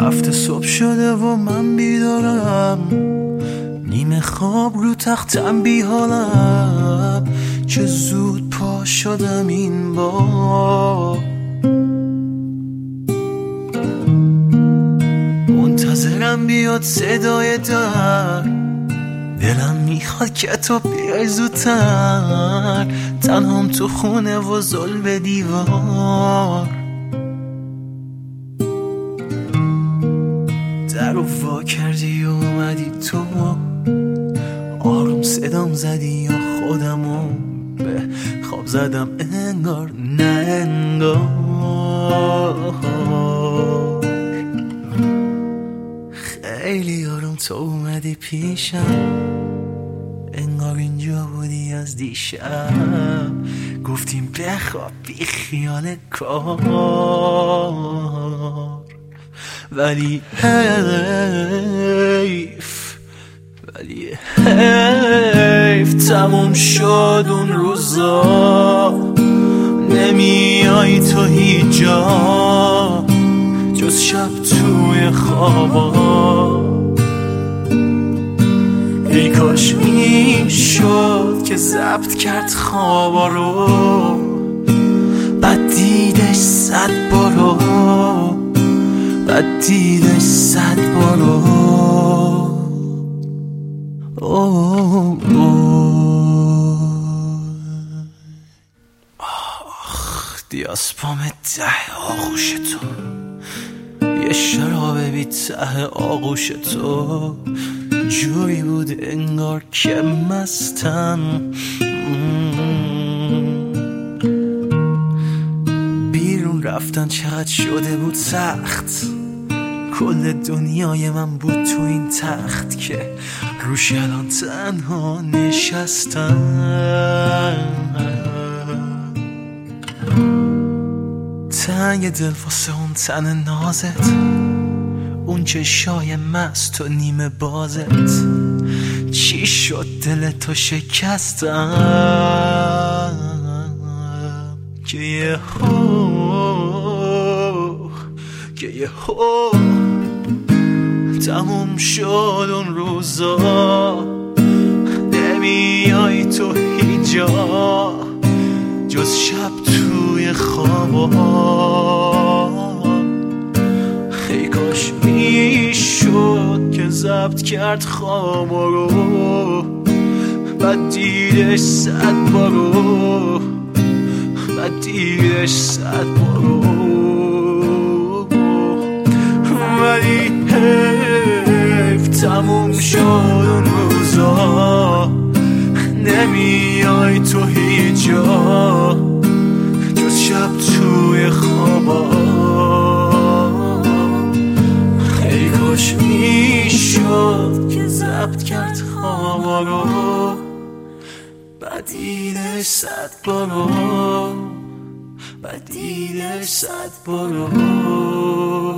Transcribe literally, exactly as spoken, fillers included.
هفت صبح شده و من بیدارم، نیمه خواب رو تختم بی حالم. چه زود پا شدم این بار، منتظرم بیاد صدای در. دلم میخواد که تو بیای زودتر، تنهام تو خونه و زل به دیوار. در رو وا کردی و اومدی تو، آروم صدام زدی یا خودمو به خواب زدم انگار نه انگار. خیلی آروم تو اومدی پیشم، انگار اینجا بودی از دیشب. گفتیم بخواب بی خیال کار، ولی حیف ولی حیف تموم شد اون روزا. نمیای تو هیچ جا جز شب توی خوابا. ای کاش میشد که ضبط کرد خوابا رو، بعد دیدش صد بارو، بعد دیدش صد بارو. آخ دیاسپام ته آغوش تو، یه شراب بی ته آغوش تو. جوری بود انگار که مستم. بیرون رفتن چقدر شده بود سخت، کل دنیای من بود تو این تخت که روش الان تنها نشستم. تنگ دل واسه اون تن نازت، اون چشای مست و نیمه بازت. چی شد دلتو شکستم که یه هو که یه هو تموم شد اون روزا. نمیای تو هیچ جا جز شب توی خوابا. ای کاش میشد که ضبط کرد خوابا رو، بعد دیدش صد بارو، بعد دیدش صد بارو. ولی حیف تموم شد اون روزا. نمیای تو هیچ جا جز شب توی خوابا. ای کاش میشد که ضبط کرد خوابا رو، بعد دیدش صد بارو، بعد دیدش صد بارو.